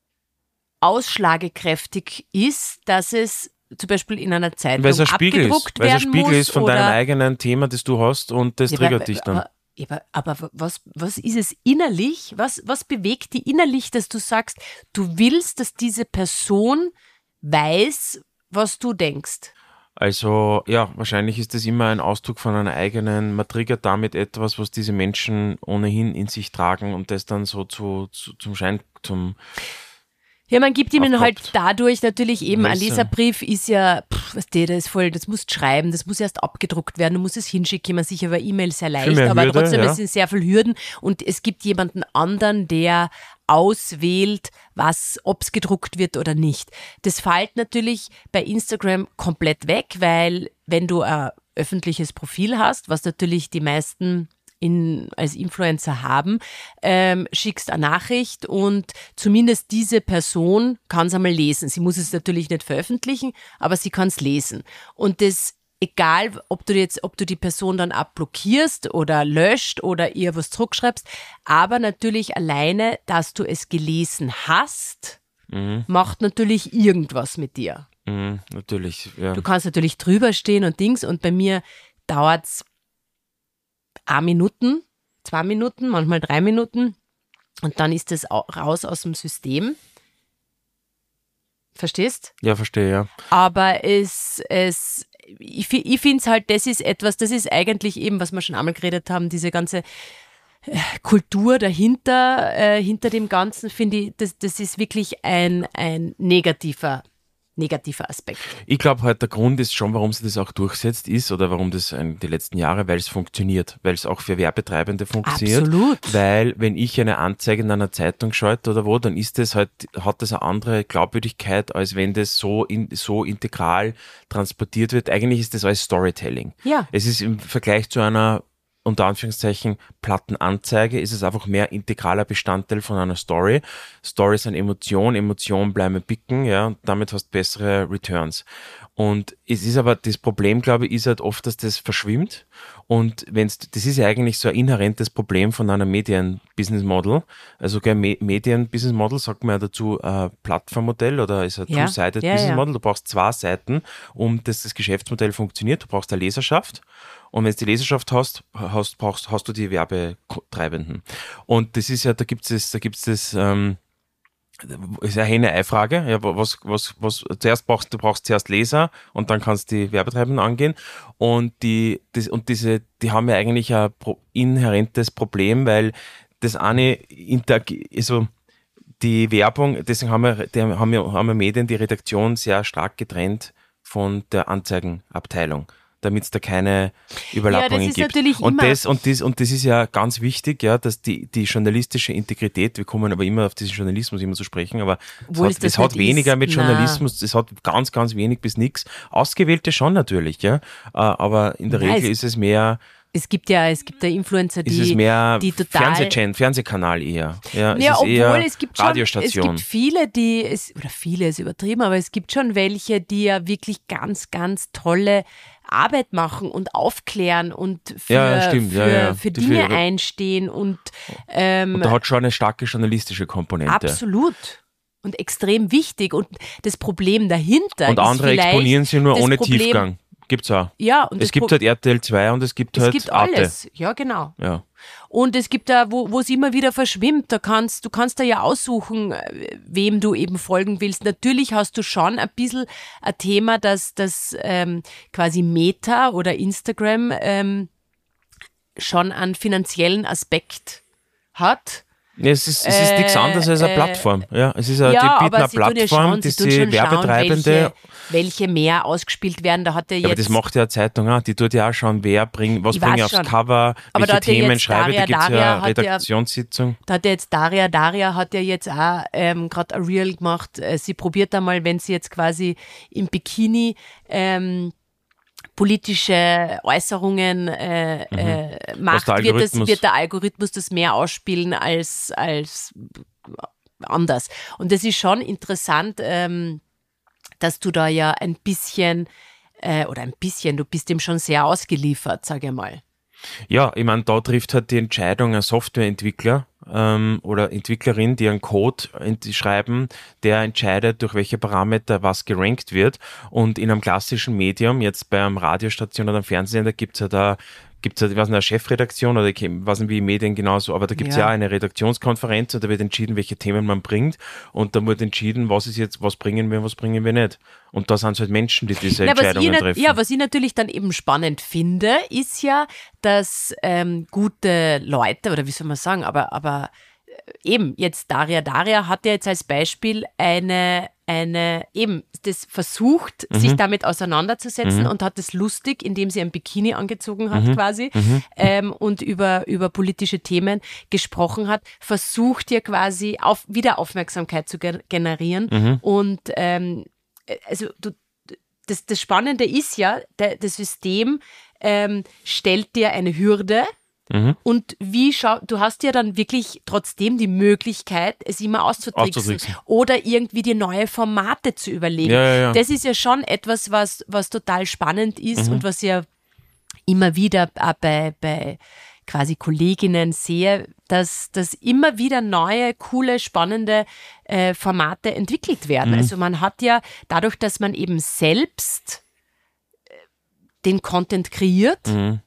ausschlagekräftig ist, dass es zum Beispiel in einer Zeitung weil es ein Spiegel abgedruckt ist, weil es ein werden Spiegel muss, ist von oder deinem eigenen Thema, das du hast und das ja, triggert aber, dich dann. Aber, aber, aber was, was ist es innerlich? Was, was bewegt die innerlich, dass du sagst, du willst, dass diese Person weiß, was du denkst? Also ja, wahrscheinlich ist das immer ein Ausdruck von einer eigenen, man triggert damit etwas, was diese Menschen ohnehin in sich tragen und das dann so zu, zu zum Schein, zum Ja, man gibt ihnen aufkommt. halt dadurch natürlich eben, Weißt ein du? Leserbrief ist ja, pff, was der, das ist voll, das musst schreiben, das muss erst abgedruckt werden, du musst es hinschicken, man sicher über E-Mail sehr leicht, mehr aber Hürde, trotzdem, ja. es sind sehr viele Hürden und es gibt jemanden anderen, der auswählt, was, ob es gedruckt wird oder nicht. Das fällt natürlich bei Instagram komplett weg, weil wenn du ein öffentliches Profil hast, was natürlich die meisten in, als Influencer haben, ähm, schickst eine Nachricht und zumindest diese Person kann es einmal lesen. Sie muss es natürlich nicht veröffentlichen, aber sie kann es lesen. Und das, egal ob du jetzt, ob du die Person dann abblockierst oder löscht oder ihr was zurückschreibst, aber natürlich alleine, dass du es gelesen hast, mhm. macht natürlich irgendwas mit dir. Mhm, natürlich, ja. Du kannst natürlich drüber stehen und Dings und bei mir dauert's eine Minuten, zwei Minuten, manchmal drei Minuten und dann ist es raus aus dem System. Verstehst? Ja, verstehe, ja. Aber es, es, ich, ich finde es halt, das ist etwas, das ist eigentlich eben, was wir schon einmal geredet haben, diese ganze Kultur dahinter, äh, hinter dem Ganzen, finde ich, das, das ist wirklich ein, ein negativer negativer Aspekt. Ich glaube halt, der Grund ist schon, warum sie das auch durchsetzt ist oder warum das ein, die letzten Jahre, weil es funktioniert, weil es auch für Werbetreibende funktioniert. Absolut. Weil wenn ich eine Anzeige in einer Zeitung schalte oder wo, dann ist das halt, hat das eine andere Glaubwürdigkeit, als wenn das so, in, so integral transportiert wird. Eigentlich ist das alles Storytelling. Ja. Es ist im Vergleich zu einer unter Anführungszeichen Plattenanzeige ist es einfach mehr integraler Bestandteil von einer Story. Story sind Emotionen, Emotionen bleiben picken, ja, und damit hast du bessere Returns. Und es ist aber, das Problem, glaube ich, ist halt oft, dass das verschwimmt. Und wenn's, das ist ja eigentlich so ein inhärentes Problem von einer Medien-Business-Model. Also kein Me- Medien-Business-Model, sagt man ja dazu, äh, Plattformmodell oder ist ein Ja. Two-Sided Ja, Business-Model. Du brauchst zwei Seiten, um dass das Geschäftsmodell funktioniert. Du brauchst eine Leserschaft. Und wenn du die Leserschaft hast, hast, brauchst, hast du die Werbetreibenden. Und das ist ja, da gibt es da gibt's das, ähm, ist eine Henne-Ei-Frage. Ja, was, was, was, zuerst brauchst du brauchst zuerst Leser und dann kannst du die Werbetreibenden angehen. Und die, das, und diese, die haben ja eigentlich ein pro, inhärentes Problem, weil das eine interag- also die Werbung, deswegen haben wir, die haben wir, haben wir Medien die Redaktion sehr stark getrennt von der Anzeigenabteilung, damit es da keine Überlappungen ja, das ist gibt. Natürlich und, immer das, und, das, und das ist ja ganz wichtig, ja, dass die, die journalistische Integrität, wir kommen aber immer auf diesen Journalismus immer zu sprechen, aber es hat, das hat weniger ist. mit Journalismus, es hat ganz, ganz wenig bis nichts. Ausgewählte schon natürlich, ja, aber in der Nein, Regel ist es mehr... Es gibt ja, es gibt ja Influencer, die, ist es mehr die total... Fernsehchannel, Fernsehkanal eher. Ja, es ja, ist obwohl eher es gibt schon, Radiostation. es gibt viele, die, es, oder viele ist übertrieben, aber es gibt schon welche, die ja wirklich ganz, ganz tolle Arbeit machen und aufklären und für, ja, stimmt. für, ja, ja. für Die Dinge für, einstehen und, ähm, und da hat schon eine starke journalistische Komponente. Absolut. Und extrem wichtig. Und das Problem dahinter und ist andere vielleicht exponieren sie nur ohne Problem, Tiefgang. Gibt's auch. Ja, und es gibt Pro- halt R T L zwei und es gibt es halt gibt Arte. alles. Ja, genau. Ja. Und es gibt da, wo es immer wieder verschwimmt, da kannst, du kannst da ja aussuchen, wem du eben folgen willst. Natürlich hast du schon ein bisschen ein Thema, dass das ähm, quasi Meta oder Instagram ähm, schon einen finanziellen Aspekt hat. Ja, es ist, es ist äh, nichts anderes als eine äh, Plattform. Ja, es ist eine, ja, die bieten eine Plattform, ja schauen, die sie sie Werbetreibende. Schauen, welche, welche mehr ausgespielt werden. Da hat er jetzt, ja, aber das macht ja eine Zeitung auch. Die tut ja auch schauen, wer bringt, was bringe ich aufs schon. Cover, aber welche Themen schreibe. Daria, Da gibt es ja eine Daria Redaktionssitzung. Ja, da hat ja jetzt Daria, Daria hat ja jetzt auch ähm, gerade ein Reel gemacht. Sie probiert einmal, wenn sie jetzt quasi im Bikini ähm, politische Äußerungen äh, mhm. äh, macht, wird, das, wird der Algorithmus das mehr ausspielen als, als anders. Und das ist schon interessant, ähm, dass du da ja ein bisschen, äh, oder ein bisschen, du bist dem schon sehr ausgeliefert, sage ich mal. Ja, ich meine, da trifft halt die Entscheidung ein Softwareentwickler ähm, oder Entwicklerin, die einen Code schreiben, der entscheidet, durch welche Parameter was gerankt wird. Und in einem klassischen Medium, jetzt bei einem Radiostation oder einem Fernsehen, da gibt es ja da gibt es halt, ich weiß nicht, eine Chefredaktion oder ich weiß nicht, wie Medien genauso, aber da gibt es ja. ja eine Redaktionskonferenz und da wird entschieden, welche Themen man bringt und da wird entschieden, was ist jetzt, was bringen wir, was bringen wir nicht. Und da sind es halt Menschen, die diese Na, Entscheidungen na, treffen. Ja, was ich natürlich dann eben spannend finde, ist ja, dass ähm, gute Leute, oder wie soll man sagen, aber, aber eben jetzt Daria, Daria hat ja jetzt als Beispiel eine eine, eben, das versucht, mhm. sich damit auseinanderzusetzen mhm. und hat es lustig, indem sie ein Bikini angezogen hat, mhm. quasi, mhm. Ähm, und über, über politische Themen gesprochen hat, versucht ja quasi auf, wieder Aufmerksamkeit zu ge- generieren. Mhm. Und ähm, also du, das, das Spannende ist ja, der, das System ähm, stellt dir eine Hürde. Mhm. Und wie schau, du hast ja dann wirklich trotzdem die Möglichkeit, es immer auszutricksen, auszutricksen. Oder irgendwie dir neue Formate zu überlegen. Ja, ja, ja. Das ist ja schon etwas, was, was total spannend ist mhm. und was ja immer wieder bei, bei quasi Kolleginnen sehe, dass, dass immer wieder neue, coole, spannende äh, Formate entwickelt werden. Mhm. Also man hat ja dadurch, dass man eben selbst den Content kreiert, mhm.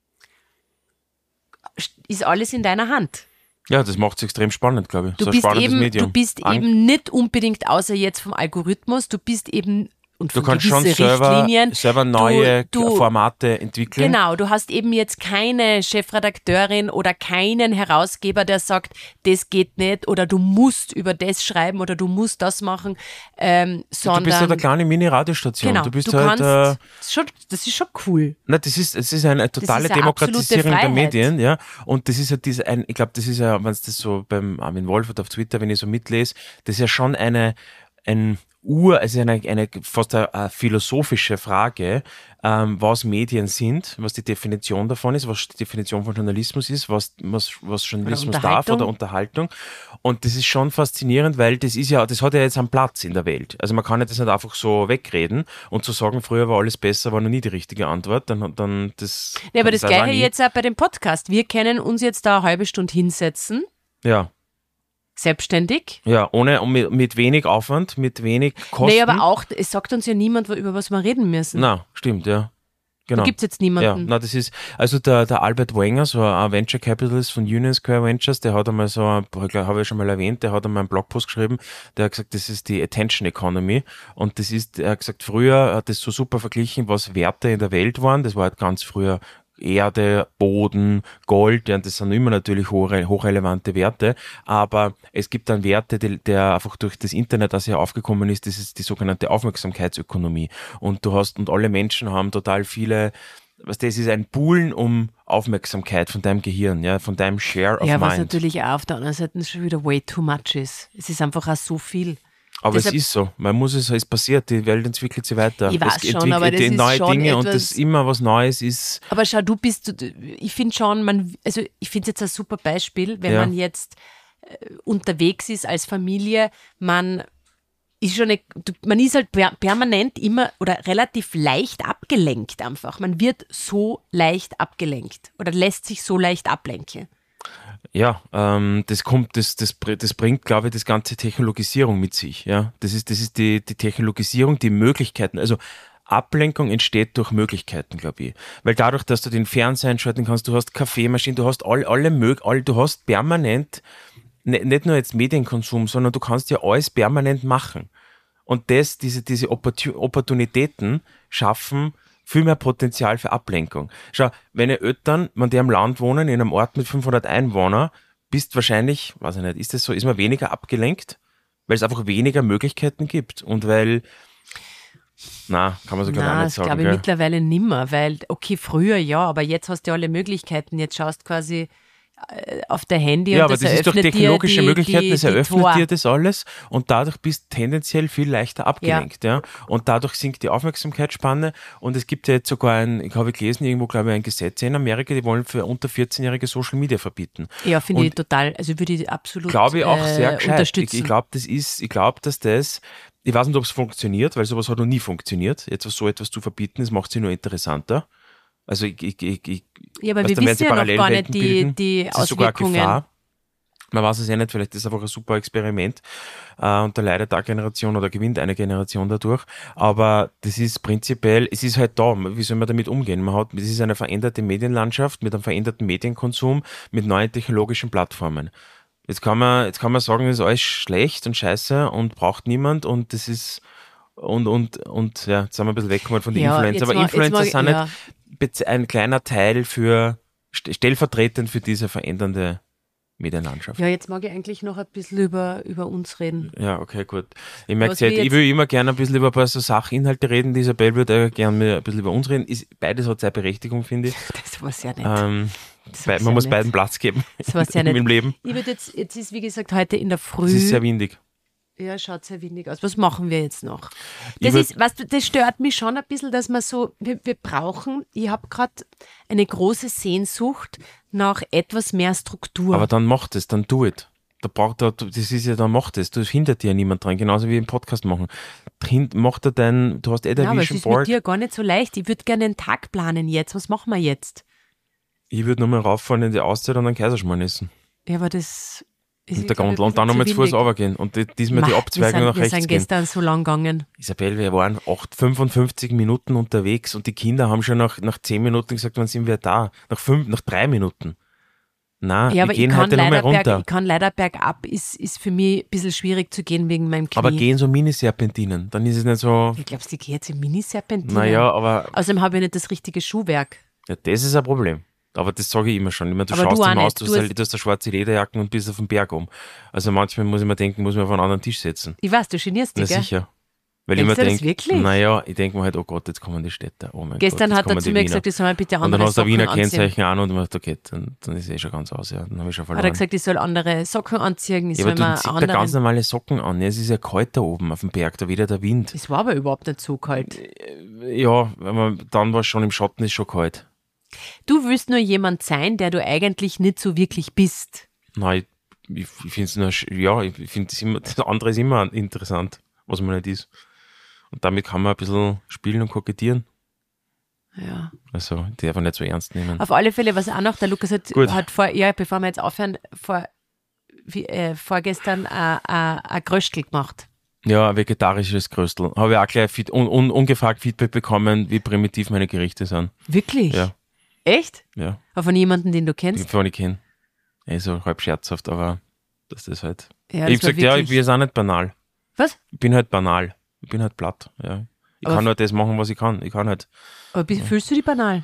ist alles in deiner Hand. Ja, das macht es extrem spannend, glaube ich. Du so bist, ein eben, Medium. du bist An- eben nicht unbedingt, außer jetzt vom Algorithmus, du bist eben und du kannst schon selber, selber neue du, du, Formate entwickeln. Genau, du hast eben jetzt keine Chefredakteurin oder keinen Herausgeber, der sagt, das geht nicht oder du musst über das schreiben oder du musst das machen, ähm, sondern... Du bist halt eine kleine Mini-Radiostation. Genau, du bist du halt... Kannst, äh, das, ist schon, das ist schon cool. Na, das ist, es ist eine totale ist Demokratisierung der Medien, ja. Und das ist ja diese, ein, ich glaube, das ist ja, wenn es das so beim Armin Wolfert auf Twitter, wenn ich so mitlese, das ist ja schon eine, ein Ur, also eine, eine fast eine, eine philosophische Frage, ähm, was Medien sind, was die Definition davon ist, was die Definition von Journalismus ist, was, was, was Journalismus oder darf oder Unterhaltung. Und das ist schon faszinierend, weil das ist ja, das hat ja jetzt einen Platz in der Welt. Also man kann ja das nicht einfach so wegreden und zu sagen, früher war alles besser, war noch nie die richtige Antwort, dann, dann das. Ja, aber das, das Gleiche jetzt auch bei dem Podcast. Wir können uns jetzt da eine halbe Stunde hinsetzen. Ja. Selbstständig. Ja, ohne, mit, mit wenig Aufwand, mit wenig Kosten. Nee, aber auch, es sagt uns ja niemand, über was wir reden müssen. Na, stimmt, ja. Genau. Da gibt es jetzt niemanden. Ja, na, das ist, also der, der Albert Wenger, so ein Venture Capitalist von Union Square Ventures, der hat einmal so, habe ich schon mal erwähnt, der hat einmal einen Blogpost geschrieben, der hat gesagt, das ist die Attention Economy und das ist, er hat gesagt, früher hat das so super verglichen, was Werte in der Welt waren, das war halt ganz früher Erde, Boden, Gold, ja, das sind immer natürlich hohe, hochrelevante Werte, aber es gibt dann Werte, die, der einfach durch das Internet also aufgekommen ist, das ist die sogenannte Aufmerksamkeitsökonomie und du hast, und alle Menschen haben total viele, was das ist, ein Poolen um Aufmerksamkeit von deinem Gehirn, ja, von deinem Share of ja, Mind. Ja, was natürlich auch auf der anderen Seite schon wieder way too much ist. Es ist einfach auch so viel. Aber Deshalb, es ist so, man muss es, es passiert, die Welt entwickelt sich weiter. Ich weiß es schon, aber das die ist neue schon Dinge etwas, und das immer was Neues ist. Aber schau, du bist, ich finde schon, man, also ich finde es jetzt ein super Beispiel, wenn Ja. man jetzt äh, unterwegs ist als Familie, man ist schon, eine, man ist halt per, permanent immer oder relativ leicht abgelenkt einfach. Man wird so leicht abgelenkt oder lässt sich so leicht ablenken. Ja, ähm, das kommt, das, das, das bringt, glaube ich, das ganze Technologisierung mit sich. Ja, das ist, das ist die, die Technologisierung, die Möglichkeiten. Also Ablenkung entsteht durch Möglichkeiten, glaube ich. Weil dadurch, dass du den Fernseher einschalten kannst, du hast Kaffeemaschinen, du hast all, alle Mög, all, du hast permanent, ne, nicht nur jetzt Medienkonsum, sondern du kannst ja alles permanent machen. Und das, diese, diese Opportunitäten schaffen viel mehr Potenzial für Ablenkung. Schau, wenn ihr Eltern, wenn die am Land wohnen, in einem Ort mit fünfhundert Einwohnern, bist wahrscheinlich, weiß ich nicht, ist das so, ist man weniger abgelenkt, weil es einfach weniger Möglichkeiten gibt und weil, na, kann man so glaube ich auch nicht sagen. Das glaube ich mittlerweile nimmer, weil, okay, früher ja, aber jetzt hast du ja alle Möglichkeiten, jetzt schaust quasi auf der Handy ja, und aber das, das ist durch technologische die, Möglichkeiten, die, das die eröffnet Tor. dir das alles und dadurch bist du tendenziell viel leichter abgelenkt. Ja. Ja. Und dadurch sinkt die Aufmerksamkeitsspanne und es gibt ja jetzt sogar ein, ich habe gelesen, irgendwo glaube ich ein Gesetz in Amerika, die wollen für unter vierzehnjährige Social Media verbieten. Ja, finde ich total, also würde ich absolut glaube ich auch äh, sehr gescheit. unterstützen. Ich, ich glaube, das ist, ich glaube, dass das, ich weiß nicht, ob es funktioniert, weil sowas hat noch nie funktioniert. Jetzt so etwas zu verbieten, das macht sie nur interessanter. Also ich, ich, ich, ich ja, aber weißt, wir wissen ja noch gar nicht die, die das ist sogar Auswirkungen. Gefahr. Man weiß es ja nicht, vielleicht ist es einfach ein super Experiment äh, und da leidet eine Generation oder gewinnt eine Generation dadurch. Aber das ist prinzipiell, es ist halt da. Wie soll man damit umgehen? Man hat, es ist eine veränderte Medienlandschaft mit einem veränderten Medienkonsum, mit neuen technologischen Plattformen. Jetzt kann man, jetzt kann man sagen, das ist alles schlecht und scheiße und braucht niemand und das ist und und und ja, jetzt sind wir ein bisschen weggekommen von den Ja, Influencer. Aber mal, Influencer mal, sind ja. nicht ein kleiner Teil für stellvertretend für diese verändernde Medienlandschaft. Ja, jetzt mag ich eigentlich noch ein bisschen über, über uns reden. Ja, okay, gut. Ich merke Was jetzt, wir ich will immer gerne ein bisschen über ein paar so Sachinhalte reden. Die Isabel würde gerne ein bisschen über uns reden. Ist, beides hat seine Berechtigung, finde ich. Das war sehr nett. Ähm, Das bei, war man sehr muss nett. beiden Platz geben Das war sehr nett. im Leben. Ich würde jetzt, jetzt ist wie gesagt heute in der Früh. Es ist sehr windig. Ja, schaut sehr windig aus. Was machen wir jetzt noch? Ich Das würd- ist, weißt du, das stört mich schon ein bisschen, dass man so, wir, wir brauchen, ich habe gerade eine große Sehnsucht nach etwas mehr Struktur. Aber dann mach das, dann do it. Da braucht er, das ist ja, dann mach das. Du hindert dir ja niemand dran, genauso wie im Podcast machen. Hin, mach da dein, du hast eh der ja, aber es Vision ist mit Board. dir gar nicht so leicht. Ich würde gerne einen Tag planen jetzt. Was machen wir jetzt? Ich würde nochmal rauffahren in die Auszeit und einen Kaiserschmarrn essen. Ja, aber das ist Mit der glaub ich, Gondel ein und dann bisschen nochmal zu zu Fuß windig. runtergehen. Und die- diesmal die Mach, Abzweigung wir nach sind, rechts Wir sind gehen. gestern so lang gegangen. Isabel, wir waren acht, fünfundfünfzig Minuten unterwegs und die Kinder haben schon nach, nach zehn Minuten gesagt, wann sind wir da? Nach fünf, nach drei Minuten. Na, Ja, wir aber ich gehen kann, heute nochmal leider berg, runter. ich kann leider bergab, ist, ist für mich ein bisschen schwierig zu gehen wegen meinem Knie. Aber gehen so Miniserpentinen, dann ist es nicht so, Ich glaube, sie geht jetzt in Miniserpentinen. naja, aber Außerdem habe ich nicht das richtige Schuhwerk. ja, das ist ein Problem. Aber das sage ich immer schon. Ich meine, du Aber schaust du auch immer aus, nicht. du, Du hast, hast- du hast eine schwarze Lederjacken und bist auf dem Berg um. Also manchmal muss ich mir denken, muss ich mich auf einen anderen Tisch setzen. Ich weiß, du genierst Na dich, gell? sicher. Weil Denkst ich du mir das denke, wirklich? naja, ich denke mir halt, oh Gott, jetzt kommen die Städte. Oh mein Gestern Gott, jetzt hat er kommen zu die mir Wiener. gesagt, ich soll mir bitte Und dann andere hast du ein Socken Wiener anziehen. Kennzeichen an und ich dachte, okay, dann, dann ist eh schon ganz aus, ja. Dann habe ich schon Hat verloren. er gesagt, ich soll andere Socken anziehen, ich ja, soll aber du mir ziehst da ganz andere... normale Socken an. Ja, es ist ja kalt da oben auf dem Berg, da wieder der Wind. Es war aber überhaupt nicht so kalt. Ja, wenn man, dann war es schon im Schatten, ist schon kalt. Du willst nur jemand sein, der du eigentlich nicht so wirklich bist. Nein, ich, ich finde es nur, sch- ja, ich finde das immer, das andere ist immer interessant, was man nicht ist. Und damit kann man ein bisschen spielen und kokettieren. Ja. Also, die darf man nicht so ernst nehmen. Auf alle Fälle, was auch noch, der Lukas hat, Gut. hat vor, ja, bevor wir jetzt aufhören, vor, wie, äh, vorgestern äh, äh, ein Gröschtel gemacht. Ja, vegetarisches Kröstel. Habe ich auch gleich Feed, un, un, ungefragt Feedback bekommen, wie primitiv meine Gerichte sind. Wirklich? Ja. Echt? Ja. Aber von jemandem, den du kennst? Von ich kenne. Eh so halb scherzhaft, aber das ist halt. Ja, ich das habe gesagt, ja, ich bin jetzt auch nicht banal. Was? Ich bin halt banal. Ich bin halt platt. Ja. Ich Aber kann nur das machen, was ich kann. Ich kann halt. Aber bist, fühlst du dich banal?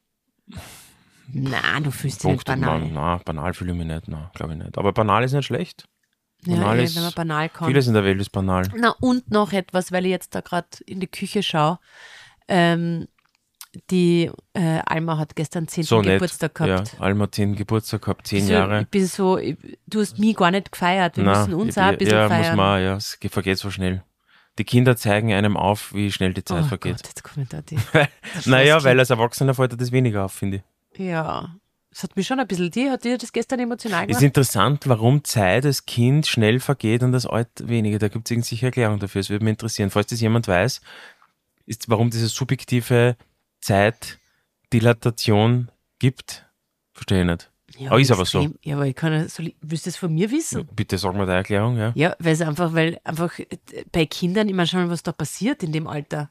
Nein, du fühlst dich nicht banal. Nein, banal fühle ich mich nicht. Nein, glaube ich nicht. Aber banal ist nicht schlecht. Ja, Banal eh, ist, wenn man banal kann. Vieles in der Welt ist banal. Na, und noch etwas, weil ich jetzt da gerade in die Küche schaue. Ähm, die äh, Alma hat gestern zehnten So nett. Geburtstag gehabt. Ja, Alma hat zehnten Geburtstag gehabt, zehn so, Jahre. Ich bin so, ich, du hast mich gar nicht gefeiert. Wir Nein, müssen uns ich, auch ein bisschen ja, feiern. muss man, auch, ja, es vergeht so schnell. Die Kinder zeigen einem auf, wie schnell die Zeit oh vergeht. Gott, jetzt kommt da die. Naja, weil als Erwachsener fällt dir das weniger auf, finde ich. Ja, das hat mich schon ein bisschen, die hat dir das gestern emotional Es gemacht. ist interessant, warum Zeit als Kind schnell vergeht und als alt weniger. Da gibt es irgendwie sicher Erklärung dafür. Es würde mich interessieren. Falls das jemand weiß, ist, warum diese subjektive Zeitdilatation gibt, verstehe ich nicht. Ja, aber ist aber so. extrem. Ja, aber ich kann, soll ich, willst du das von mir wissen? Bitte sag mal deine Erklärung, ja. Ja, weil es einfach, weil einfach bei Kindern immer schon was da passiert in dem Alter.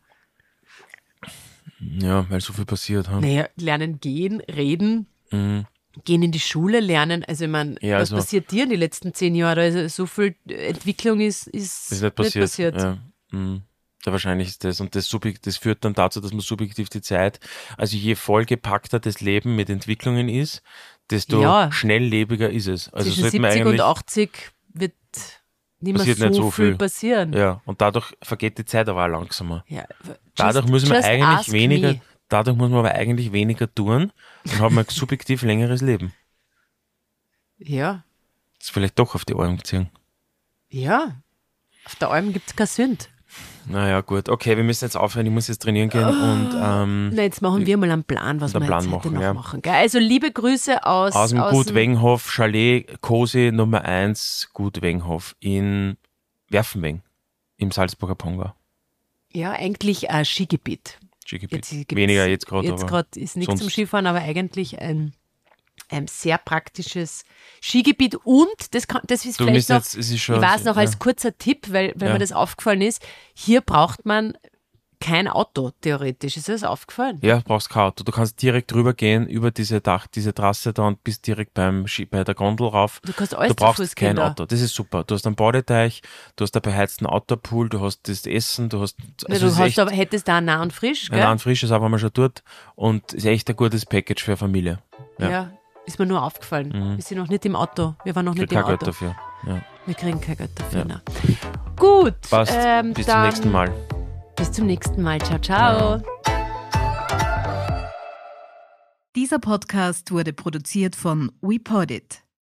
Ja, weil so viel passiert. Hm? Naja, lernen gehen, reden, Mhm. gehen in die Schule, lernen. Also ich meine, Ja, was also- passiert dir in den letzten zehn Jahren? Also so viel Entwicklung ist, ist, Das ist nicht passiert. passiert. Ja. Mhm. Ja, wahrscheinlich ist das. Und das, subjekt, das führt dann dazu, dass man subjektiv die Zeit, also je vollgepackter das Leben mit Entwicklungen ist, desto Ja. schnelllebiger ist es. Also Zwischen sollte man siebzig und eigentlich, achtzig wird nicht mehr Passiert so, nicht so viel viel. passieren. ja, und dadurch vergeht die Zeit aber auch langsamer. Ja, Dadurch just- muss man just eigentlich ask weniger, me. dadurch muss man aber eigentlich weniger tun und hat man ein subjektiv längeres Leben. Ja, Das ist vielleicht doch auf die Ohren gezogen. ja. Auf der Alm gibt es keine Sünde. Naja, gut. Okay, wir müssen jetzt aufhören. Ich muss jetzt trainieren gehen und ähm, Na, jetzt machen wir mal einen Plan, was einen wir Plan jetzt heute machen, noch ja. machen. Gell? Also liebe Grüße aus, aus dem aus Gut dem- Wengenhof, Chalet Cosi Nummer eins, Gut Wengenhof in Werfenweng im Salzburger Pongau. Ja, eigentlich ein Skigebiet. Skigebiet. Jetzt gibt's- Weniger jetzt gerade, Jetzt aber gerade ist nichts sonst- zum Skifahren, aber eigentlich ein, ein sehr praktisches Skigebiet. Und das, kann, das ist Du vielleicht müsst noch, jetzt, es ist schon, ich weiß noch ja. als kurzer Tipp, weil, weil Ja. mir das aufgefallen ist, hier braucht man kein Auto, theoretisch. Ist dir das aufgefallen? Ja, brauchst kein Auto. Du kannst direkt drüber gehen über diese Dach, diese Trasse da und bist direkt beim Ski, bei der Gondel rauf. Du kannst alles Du zu brauchst Fuß kein gehen da. Auto. Das ist super. Du hast einen Badeteich, du hast einen beheizten Outdoor-Pool, du hast das Essen, du hast. Na, Also du es ist hast echt aber, hättest da nah und frisch, gell? ein frisches, aber man schon dort und ist echt ein gutes Package für eine Familie. Ja. Ja. Ist mir nur aufgefallen. Wir sind noch nicht im Auto. Wir waren noch Krieg nicht im kein Geld Auto. dafür. Ja. Wir kriegen kein Geld dafür. Ja. nein. Gut. Passt. ähm, Bis dann zum nächsten Mal. Bis zum nächsten Mal. Ciao, ciao. Dieser Podcast wurde produziert von WePodit.